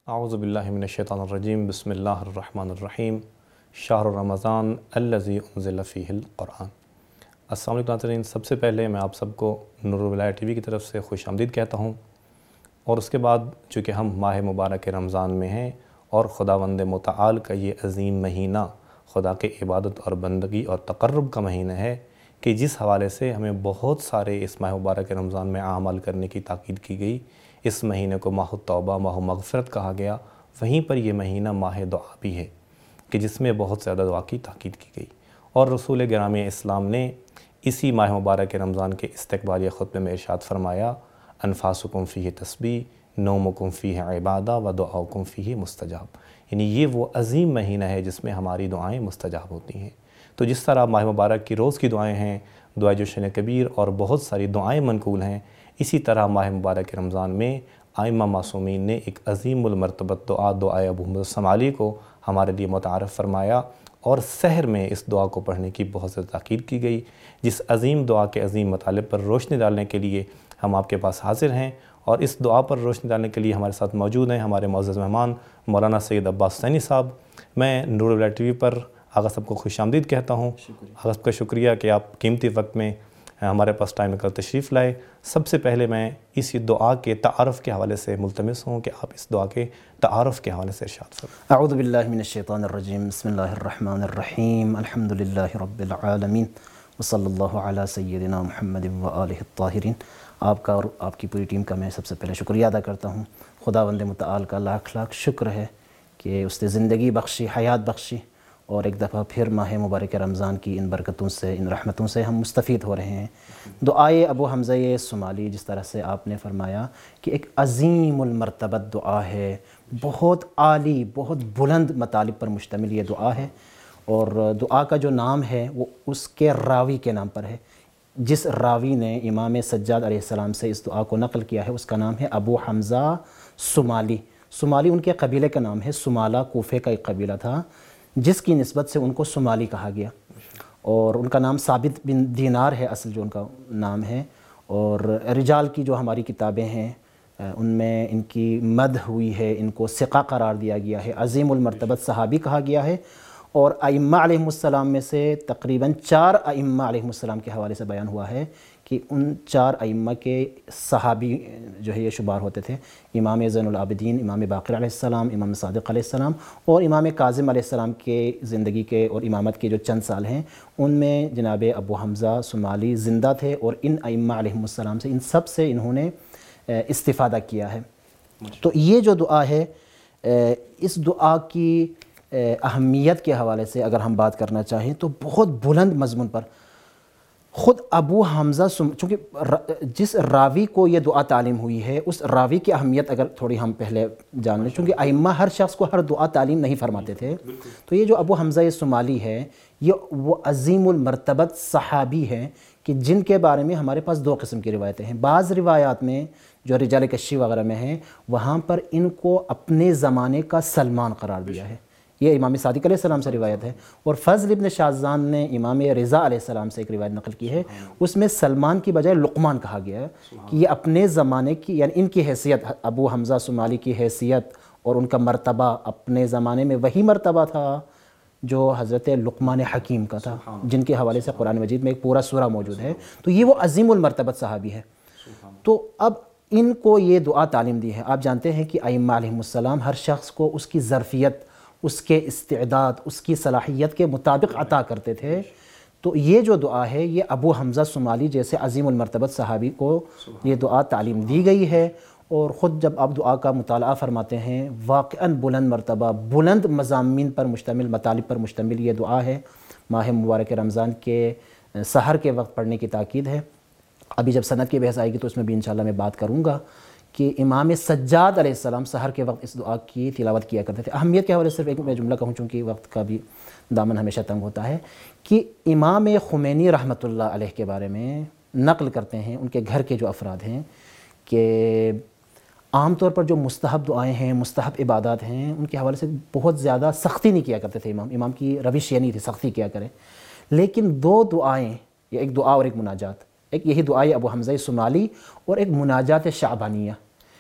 اعوذ باللہ من الشیطان الرجیم بسم اللہ الرحمن الرحیم شہر رمضان الذی انزل فیہ القرآن۔ السلام علیکم ناظرین، سب سے پہلے میں آپ سب کو نور الولایہ ٹی وی کی طرف سے خوش آمدید کہتا ہوں، اور اس کے بعد چونکہ ہم ماہ مبارک رمضان میں ہیں اور خداوند متعال کا یہ عظیم مہینہ خدا کے عبادت اور بندگی اور تقرب کا مہینہ ہے کہ جس حوالے سے ہمیں بہت سارے اس ماہ مبارک رمضان میں اعمال کرنے کی تاکید کی گئی۔ اس مہینے کو ماہ التوبہ، ماہ مغفرت کہا گیا، وہیں پر یہ مہینہ ماہ دعا بھی ہے کہ جس میں بہت زیادہ دعا کی تاکید کی گئی، اور رسول گرامی اسلام نے اسی ماہ مبارک رمضان کے استقبالیہ خطبے میں ارشاد فرمایا، انفاسکم فیہ تسبیح، نومکم فیہ عبادہ و دعاؤکم فیہ مستجاب، یعنی یہ وہ عظیم مہینہ ہے جس میں ہماری دعائیں مستجاب ہوتی ہیں۔ تو جس طرح ماہ مبارک کی روز کی دعائیں ہیں، دعائے جشن کبیر اور بہت ساری دعائیں منقول ہیں، اسی طرح ماہ مبارک رمضان میں ائمہ معصومین نے ایک عظیم المرتبت دعا، دعائے ابو حمزہ الصومالی کو ہمارے لیے متعارف فرمایا، اور سحر میں اس دعا کو پڑھنے کی بہت زیادہ تاکید کی گئی، جس عظیم دعا کے عظیم مطالب پر روشنی ڈالنے کے لیے ہم آپ کے پاس حاضر ہیں، اور اس دعا پر روشنی ڈالنے کے لیے ہمارے ساتھ موجود ہیں ہمارے معزز مہمان مولانا سید عباس حسینی صاحب۔ میں نور الولایہ ٹی وی پر آغا صاحب کو خوش آمدید کہتا ہوں۔ آغا صاحب کا شکریہ کہ آپ قیمتی وقت میں ہمارے پاس ٹائم نکال تشریف لائے۔ سب سے پہلے میں اسی دعا کے تعارف کے حوالے سے ملتمس ہوں کہ آپ اس دعا کے تعارف کے حوالے سے ارشاد فرمائیں۔ اعوذ باللہ من الشیطان الرجیم، بسم اللہ الرحمن الرحیم، الحمدللہ رب العالمین، وصلی اللہ علی سیدنا محمد وآلہ الطاہرین۔ آپ کا اور آپ کی پوری ٹیم کا میں سب سے پہلے شکریہ ادا کرتا ہوں۔ خداوند متعال کا لاکھ لاکھ شکر ہے کہ اس نے زندگی بخشی، حیات بخشی، اور ایک دفعہ پھر ماہ مبارک رمضان کی ان برکتوں سے، ان رحمتوں سے ہم مستفید ہو رہے ہیں۔ دعائے ابو حمزہ الصومالی، جس طرح سے آپ نے فرمایا کہ ایک عظیم المرتبت دعا ہے، بہت عالی، بہت بلند مطالب پر مشتمل یہ دعا ہے، اور دعا کا جو نام ہے وہ اس کے راوی کے نام پر ہے۔ جس راوی نے امام سجاد علیہ السلام سے اس دعا کو نقل کیا ہے اس کا نام ہے ابو حمزہ صومالی۔ صومالی ان کے قبیلے کا نام ہے، صومالہ کوفے کا ایک قبیلہ تھا جس کی نسبت سے ان کو صومالی کہا گیا، اور ان کا نام ثابت بن دینار ہے اصل جو ان کا نام ہے، اور رجال کی جو ہماری کتابیں ہیں ان میں ان کی مدح ہوئی ہے، ان کو ثقہ قرار دیا گیا ہے، عظیم المرتبت صحابی کہا گیا ہے، اور ائمہ علیہم السلام میں سے تقریباً 4 ائمہ علیہم السلام کے حوالے سے بیان ہوا ہے کہ ان 4 ائمہ کے صحابی جو ہے یہ شمار ہوتے تھے۔ امام زین العابدین، امام باقر علیہ السلام، امام صادق علیہ السلام، اور امام کاظم علیہ السلام کے زندگی کے اور امامت کے جو چند سال ہیں ان میں جناب ابو حمزہ صومالی زندہ تھے، اور ان ائمہ علیہم السلام سے، ان سب سے انہوں نے استفادہ کیا ہے۔ تو یہ جو دعا ہے، اس دعا کی اہمیت کے حوالے سے اگر ہم بات کرنا چاہیں تو بہت بلند مضمون پر خود ابو حمزہ چونکہ جس راوی کو یہ دعا تعلیم ہوئی ہے اس راوی کی اہمیت اگر تھوڑی ہم پہلے جان لیں، چونکہ ائمہ ہر شخص کو ہر دعا تعلیم نہیں فرماتے تھے، تو یہ جو ابو حمزہ صومالی ہے یہ وہ عظیم المرتبت صحابی ہیں کہ جن کے بارے میں ہمارے پاس 2 قسم کی روایتیں ہیں۔ بعض روایات میں جو رجال کشی وغیرہ میں ہیں وہاں پر ان کو اپنے زمانے کا سلمان قرار دیا ہے، یہ امام صادق علیہ السلام سے روایت ہے، اور فضل ابن شاذان نے امام رضا علیہ السلام سے ایک روایت نقل کی ہے، اس میں سلمان کی بجائے لقمان کہا گیا ہے کہ یہ اپنے زمانے کی، یعنی ان کی حیثیت، ابو حمزہ صومالی کی حیثیت اور ان کا مرتبہ اپنے زمانے میں وہی مرتبہ تھا جو حضرت لقمان حکیم کا تھا، جن کے حوالے سے قرآن مجید میں ایک پورا سورہ موجود ہے۔ تو یہ وہ عظیم المرتبت صحابی ہے۔ تو اب ان کو یہ دعا تعلیم دی ہے۔ آپ جانتے ہیں کہ ائمہ علیہم السلام ہر شخص کو اس کی ظرفیت، اس کے استعداد، اس کی صلاحیت کے مطابق عطا کرتے تھے، تو یہ جو دعا ہے یہ ابو حمزہ صومالی جیسے عظیم المرتبت صحابی کو یہ دعا تعلیم دی گئی ہے، اور خود جب آپ دعا کا مطالعہ فرماتے ہیں واقعاً بلند مرتبہ، بلند مضامین پر مشتمل، مطالب پر مشتمل یہ دعا ہے۔ ماہ مبارک رمضان کے سحر کے وقت پڑھنے کی تاکید ہے۔ ابھی جب سند کی بحث آئے گی تو اس میں بھی انشاءاللہ میں بات کروں گا کہ امام سجاد علیہ السلام سحر کے وقت اس دعا کی تلاوت کیا کرتے تھے۔ اہمیت کے حوالے سے صرف ایک میں جملہ کہوں چونکہ وقت کا بھی دامن ہمیشہ تنگ ہوتا ہے، کہ امام خمینی رحمۃ اللہ علیہ کے بارے میں نقل کرتے ہیں ان کے گھر کے جو افراد ہیں کہ عام طور پر جو مستحب دعائیں ہیں، مستحب عبادات ہیں، ان کے حوالے سے بہت زیادہ سختی نہیں کیا کرتے تھے امام کی روش یہ نہیں تھی سختی کیا کریں، لیکن 2 دعائیں، یا ایک دعا اور ایک مناجات، ایک یہی دعائے ابو حمزہ صومالی اور ایک مناجات شعبانیہ،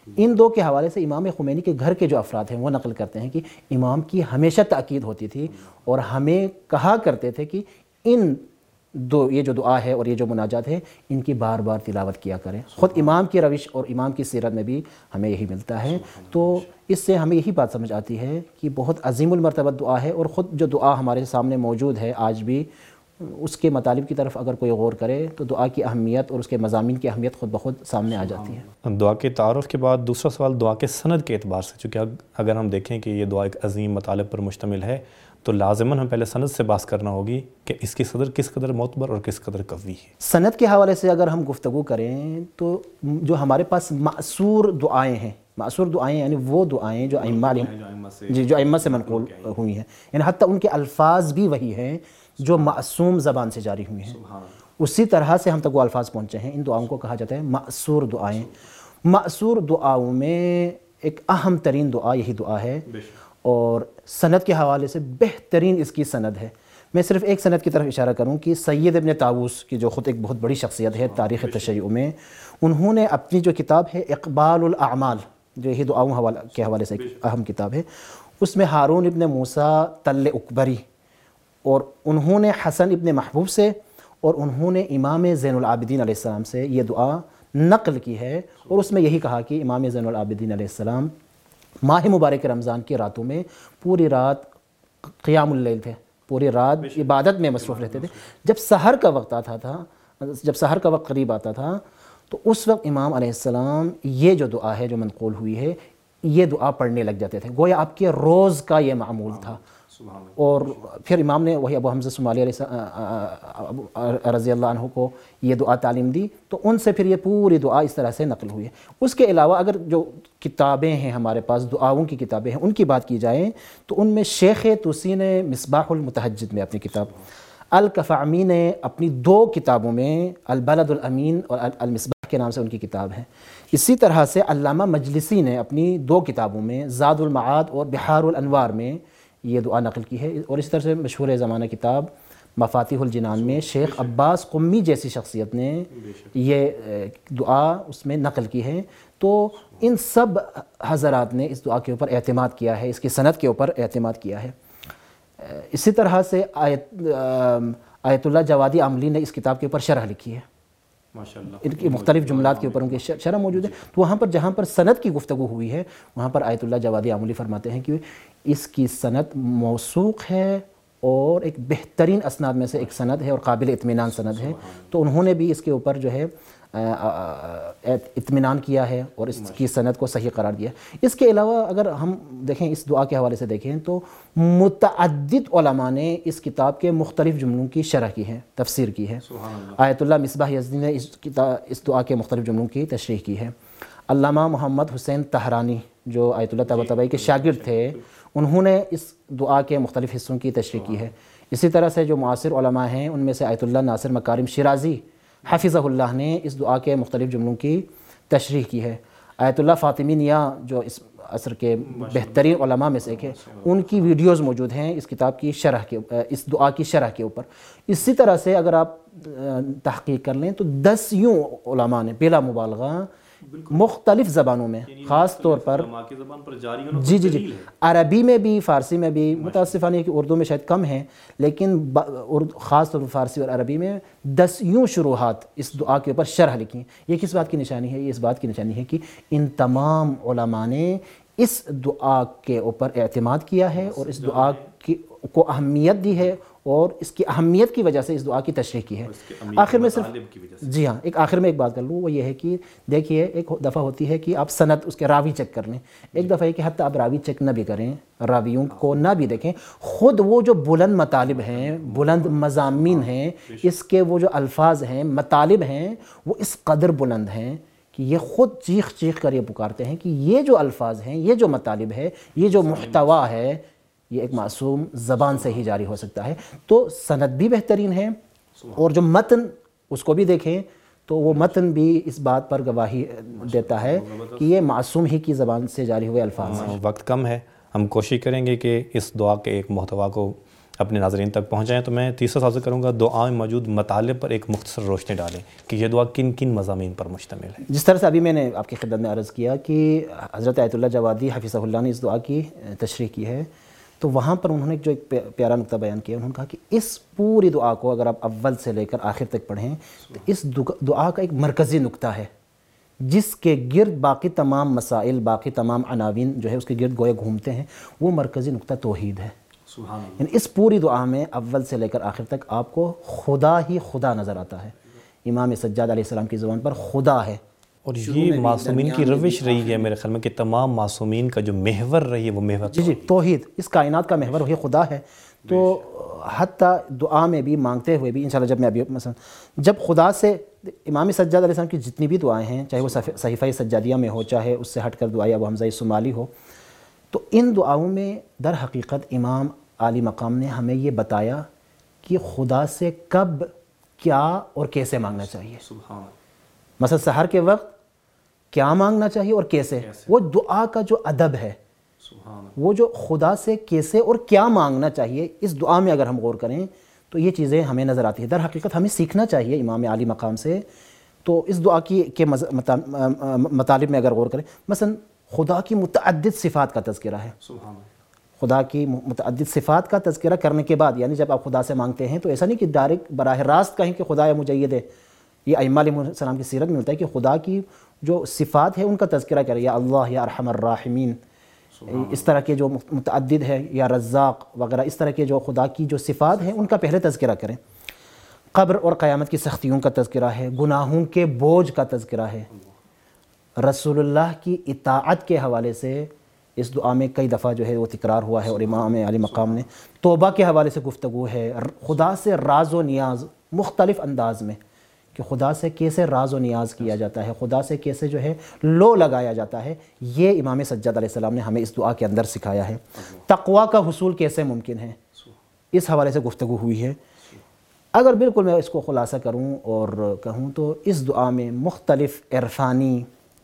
ان دو کے حوالے سے امام خمینی کے گھر کے جو افراد ہیں وہ نقل کرتے ہیں کہ امام کی ہمیشہ تاکید ہوتی تھی اور ہمیں کہا کرتے تھے کہ ان دو یہ جو دعا ہے اور یہ جو مناجات ہے ان کی بار بار تلاوت کیا کریں. خود امام کی روش اور امام کی سیرت میں بھی ہمیں یہی ملتا ہے. تو اس سے ہمیں یہی بات سمجھ آتی ہے کہ بہت عظیم المرتبہ دعا ہے، اور خود جو دعا ہمارے سامنے موجود ہے آج بھی، اس کے مطالب کی طرف اگر کوئی غور کرے تو دعا کی اہمیت اور اس کے مضامین کی اہمیت خود بخود سامنے آ جاتی ہے. دعا کے تعارف کے بعد دوسرا سوال دعا کے سند کے اعتبار سے، چونکہ اگر ہم دیکھیں کہ یہ دعا ایک عظیم مطالب پر مشتمل ہے تو لازماً ہم پہلے سند سے بات کرنا ہوگی کہ اس کی صدر کس قدر معتبر اور کس قدر قوی ہے. سند کے حوالے سے اگر ہم گفتگو کریں تو جو ہمارے پاس مأثور دعائیں ہیں، مأثور دعائیں یعنی وہ دعائیں جو ائمہ سے منقول ہوئی ہیں، یعنی حتیٰ ان کے الفاظ بھی وہی ہیں جو معصوم زبان سے جاری ہوئی ہیں، اسی طرح سے ہم تک وہ الفاظ پہنچے ہیں. ان دعاؤں کو کہا جاتا ہے مأثور دعائیں. مأثور دعاؤں میں ایک اہم ترین دعا یہی دعا ہے، اور سند کے حوالے سے بہترین اس کی سند ہے. میں صرف ایک سند کی طرف اشارہ کروں کہ سید ابن طاووس کی جو خود ایک بہت بڑی شخصیت ہے تاریخ تشیع میں، انہوں نے اپنی جو کتاب ہے اقبال الاعمال، جو یہی دعاؤں کے حوالے سے ایک اہم کتاب ہے، اس میں ہارون ابن موسیٰ تل اکبری اور انہوں نے حسن ابن محبوب سے اور انہوں نے امام زین العابدین علیہ السلام سے یہ دعا نقل کی ہے. اور اس میں یہی کہا کہ امام زین العابدین علیہ السلام ماہ مبارک رمضان کی راتوں میں پوری رات قیام اللیل تھے، پوری رات عبادت میں مصروف رہتے تھے. جب سحر کا وقت آتا تھا، جب سحر کا وقت قریب آتا تھا تو اس وقت امام علیہ السلام یہ جو دعا ہے جو منقول ہوئی ہے یہ دعا پڑھنے لگ جاتے تھے، گویا آپ کے روز کا یہ معمول تھا. اور پھر امام نے وہی ابو حمزہ صومالی رضی اللہ عنہ کو یہ دعا تعلیم دی، تو ان سے پھر یہ پوری دعا اس طرح سے نقل ہوئی ہے. اس کے علاوہ اگر جو کتابیں ہیں ہمارے پاس، دعاؤں کی کتابیں ہیں، ان کی بات کی جائے تو ان میں شیخ توسی نے مصباح المتہجد میں اپنی کتاب، الکفعمی نے اپنی دو کتابوں میں البلد الامین اور المصباح کے نام سے ان کی کتاب ہے. اسی طرح سے علامہ مجلسی نے اپنی دو کتابوں میں زاد المعاد اور بحار الانوار میں یہ دعا نقل کی ہے. اور اس طرح سے مشہور زمانہ کتاب مفاتیح الجنان میں شیخ عباس قمی جیسی شخصیت نے یہ دعا اس میں نقل کی ہے. تو ان سب حضرات نے اس دعا کے اوپر اعتماد کیا ہے، اس کی سند کے اوپر اعتماد کیا ہے. اسی طرح سے آیت اللہ جوادی عملی نے اس کتاب کے اوپر شرح لکھی ہے، ماشاءاللہ، ان کی مختلف جملات کے اوپر ان کی شرح موجود ہے. تو وہاں پر جہاں پر سند کی گفتگو ہوئی ہے وہاں پر آیت اللہ جوادی عملی فرماتے ہیں کہ اس کی سند موثوق ہے اور ایک بہترین اسناد میں سے ایک سند ہے اور قابل اطمینان سند ہے. تو انہوں نے بھی اس کے اوپر جو ہے اطمینان کیا ہے اور اس کی سند کو صحیح قرار دیا. اس کے علاوہ اگر ہم دیکھیں اس دعا کے حوالے سے دیکھیں تو متعدد علماء نے اس کتاب کے مختلف جملوں کی شرح کی ہے، تفسیر کی ہے. آیت اللہ مصباح یزدی نے اس دعا کے مختلف جملوں کی تشریح کی ہے. علامہ محمد حسین طہرانی جو آیت اللہ طباطبائی کے شاگرد تھے، انہوں نے اس دعا کے مختلف حصوں کی تشریح کی ہے. اسی طرح سے جو معاصر علماء ہیں ان میں سے آیت اللہ ناصر مکارم شیرازی حفظہ اللہ نے اس دعا کے مختلف جملوں کی تشریح کی ہے. آیت اللہ فاطمی نیا جو اس عصر کے بہترین علماء میں سے ایک ہے، ان کی ویڈیوز موجود ہیں اس کتاب کی شرح کے، اس دعا کی شرح کے اوپر. اسی طرح سے اگر آپ تحقیق کر لیں تو 10 علماء نے بلا مبالغہ مختلف زبانوں میں، خاص طور پر جی عربی میں بھی، فارسی میں بھی، متاسفانہ کہ اردو میں شاید کم ہیں، لیکن خاص طور پر فارسی اور عربی میں 10 شروحات اس دعا کے اوپر شرح لکھی. یہ کس بات کی نشانی ہے؟ یہ اس بات کی نشانی ہے کہ ان تمام علماء نے اس دعا کے اوپر اعتماد کیا ہے اور اس دعا کو اہمیت دی ہے اور اس کی اہمیت کی وجہ سے اس دعا کی تشریح کی ہے. آخر میں صرف جی ہاں آخر میں ایک بات کر لوں، وہ یہ ہے کہ دیکھیے ایک دفعہ ہوتی ہے کہ آپ سند اس کے راوی چیک کر لیں، ایک دفعہ ہے کہ حتیٰ آپ راوی چیک نہ بھی کریں، راویوں کو نہ بھی دیکھیں، خود وہ جو بلند مطالب ہیں، بلند مضامین ہیں، اس کے وہ جو الفاظ ہیں، مطالب ہیں، وہ اس قدر بلند ہیں کہ یہ خود چیخ چیخ کر یہ پکارتے ہیں کہ یہ جو الفاظ ہیں، یہ جو مطالب ہے، یہ جو محتوا ہے، یہ ایک معصوم زبان سے ہی جاری ہو سکتا ہے. تو سند بھی بہترین ہے اور جو متن اس کو بھی دیکھیں تو وہ متن بھی اس بات پر گواہی دیتا ہے کہ یہ معصوم ہی کی زبان سے جاری ہوئے الفاظ ہیں. وقت کم ہے، ہم کوشش کریں گے کہ اس دعا کے ایک محتوا کو اپنے ناظرین تک پہنچائیں، تو میں تیسرا سوال سے کروں گا دعا میں موجود مطالب پر ایک مختصر روشنی ڈالیں کہ یہ دعا کن کن مضامین پر مشتمل ہے۔ جس طرح سے ابھی میں نے آپ کی خدمت میں عرض کیا کہ حضرت آیت اللہ جوادی حفظہ اللہ نے اس دعا کی تشریح کی ہے، تو وہاں پر انہوں نے جو ایک پیارا نقطہ بیان کیا، انہوں نے کہا کہ اس پوری دعا کو اگر آپ اول سے لے کر آخر تک پڑھیں تو اس دعا کا ایک مرکزی نقطہ ہے جس کے گرد باقی تمام مسائل، باقی تمام عناوین جو ہے اس کے گرد گویا گھومتے ہیں، وہ مرکزی نقطہ توحید ہے۔ یعنی اس پوری دعا میں اول سے لے کر آخر تک آپ کو خدا ہی خدا نظر آتا ہے۔ امام سجاد علیہ السلام کی زبان پر خدا ہے، اور یہ معصومین کی روش رہی ہے میرے خیال میں کہ تمام معصومین کا جو محور رہی ہے وہ محور جی توحید، اس کائنات کا محور وہی خدا ہے۔ تو حتیٰ دعا میں بھی مانگتے ہوئے بھی انشاءاللہ جب میں ابھی مثلا جب خدا سے امام سجاد علیہ السلام کی جتنی بھی دعائیں ہیں، چاہے وہ صحیفہ سجادیہ میں ہو، چاہے اس سے ہٹ کر دعائیں ابو حمزہ صومالی ہو، تو ان دعاؤں میں در حقیقت امام عالی مقام نے ہمیں یہ بتایا کہ خدا سے کب، کیا اور کیسے مانگنا چاہیے۔ مثلا سحر کے وقت کیا مانگنا چاہیے اور کیسے، وہ دعا کا جو ادب ہے، وہ جو خدا سے کیسے اور کیا مانگنا چاہیے، اس دعا میں اگر ہم غور کریں تو یہ چیزیں ہمیں نظر آتی ہیں۔ در حقیقت ہمیں سیکھنا چاہیے امام عالی مقام سے۔ تو اس دعا کے مطالب میں اگر غور کریں، مثلا خدا کی متعدد صفات کا تذکرہ ہے، خدا کی متعدد صفات کا تذکرہ کرنے کے بعد، یعنی جب آپ خدا سے مانگتے ہیں تو ایسا نہیں کہ ڈائریکٹ براہ راست کہیں کہ خدا مجھے یہ دے۔ یہ ائمہ علیہ السلام کی سیرت میں ملتا ہے کہ خدا کی جو صفات ہے ان کا تذکرہ کریں، یا اللہ، یا ارحم الراحمین، اس طرح کے جو متعدد ہے، یا رزاق وغیرہ، اس طرح کے جو خدا کی جو صفات ہیں ان کا پہلے تذکرہ کریں۔ قبر اور قیامت کی سختیوں کا تذکرہ ہے، گناہوں کے بوجھ کا تذکرہ ہے، رسول اللہ کی اطاعت کے حوالے سے اس دعا میں کئی دفعہ جو ہے وہ تکرار ہوا ہے، اور امام علی مقام نے توبہ کے حوالے سے گفتگو ہے، خدا سے راز و نیاز مختلف انداز میں کہ خدا سے کیسے راز و نیاز کیا جاتا ہے، خدا سے کیسے جو ہے لو لگایا جاتا ہے، یہ امام سجاد علیہ السلام نے ہمیں اس دعا کے اندر سکھایا ہے۔ تقویٰ کا حصول کیسے ممکن ہے، اس حوالے سے گفتگو ہوئی ہے۔ اگر بالکل میں اس کو خلاصہ کروں اور کہوں تو اس دعا میں مختلف عرفانی،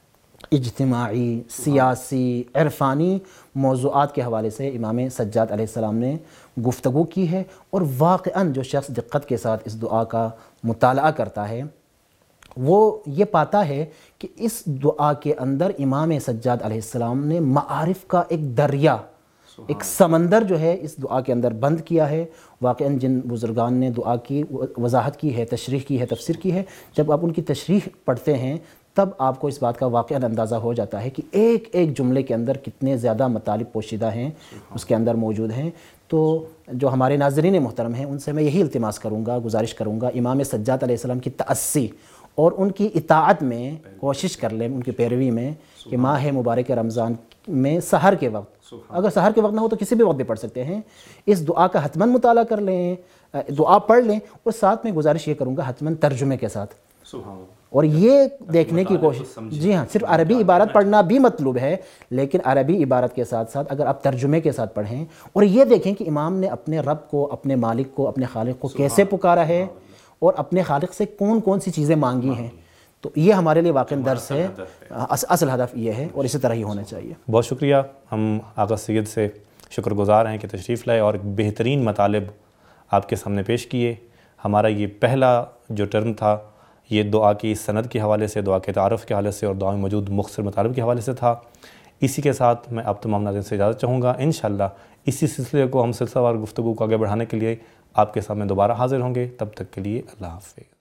اجتماعی، سیاسی، عرفانی موضوعات کے حوالے سے امام سجاد علیہ السلام نے گفتگو کی ہے، اور واقعاً جو شخص دقت کے ساتھ اس دعا کا مطالعہ کرتا ہے وہ یہ پاتا ہے کہ اس دعا کے اندر امام سجاد علیہ السلام نے معارف کا ایک دریا، ایک سمندر جو ہے اس دعا کے اندر بند کیا ہے۔ واقعاً جن بزرگان نے دعا کی وضاحت کی ہے، تشریح کی ہے، تفسیر کی ہے، جب آپ ان کی تشریح پڑھتے ہیں تب آپ کو اس بات کا واقعاً اندازہ ہو جاتا ہے کہ ایک ایک جملے کے اندر کتنے زیادہ مطالب پوشیدہ ہیں، اس کے اندر موجود ہیں۔ تو جو ہمارے ناظرین محترم ہیں ان سے میں یہی التماس کروں گا، گزارش کروں گا، امام سجاد علیہ السلام کی تأسی اور ان کی اطاعت میں کوشش کر لیں، ان کی پیروی میں، کہ ماہ مبارک رمضان میں سحر کے وقت، اگر سحر کے وقت نہ ہو تو کسی بھی وقت بھی پڑھ سکتے ہیں، اس دعا کا حتماً مطالعہ کر لیں، دعا پڑھ لیں، اور ساتھ میں گزارش یہ کروں گا حتماً ترجمے کے ساتھ، اور یہ دیکھنے کی کوشش، جی ہاں، صرف عربی عبارت پڑھنا بھی مطلوب ہے، لیکن عربی عبارت کے ساتھ ساتھ اگر آپ ترجمے کے ساتھ پڑھیں اور یہ دیکھیں کہ امام نے اپنے رب کو، اپنے مالک کو، اپنے خالق کو کیسے پکارا ہے اور اپنے خالق سے کون کون سی چیزیں مانگی ہیں، تو یہ ہمارے لیے واقعی درس ہے، اصل ہدف یہ ہے، اور اسی طرح ہی ہونا چاہیے۔ بہت شکریہ، ہم آقا سید سے شکر گزار ہیں کہ تشریف لائے اور ایک بہترین مطالب آپ کے سامنے پیش کیے۔ ہمارا یہ پہلا جو ٹرم تھا یہ دعا کی سند کے حوالے سے، دعا کے تعارف کے حوالے سے اور دعا میں موجود مختصر مطالب کے حوالے سے تھا۔ اسی کے ساتھ میں آپ تمام ناظرین سے اجازت چاہوں گا، انشاءاللہ اسی سلسلے کو ہم سلسلہ وار گفتگو کو آگے بڑھانے کے لیے آپ کے سامنے دوبارہ حاضر ہوں گے۔ تب تک کے لیے اللہ حافظ۔